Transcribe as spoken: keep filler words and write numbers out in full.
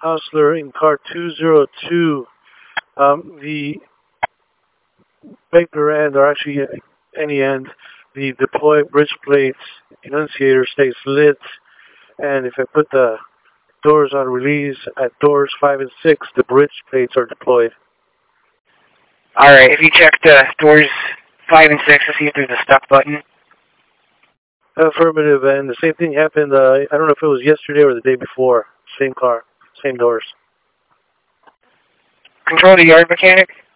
Hostler in car two zero two. Um, the vapor end, or actually any end, the deploy bridge plates enunciator stays lit, and if I put the doors on release at doors five and six, the bridge plates are deployed. Alright, if you check the doors five and six to see if there's a stuck button. Affirmative, and the same thing happened, uh, I don't know if it was yesterday or the day before. Same car, same doors. Control the yard mechanic.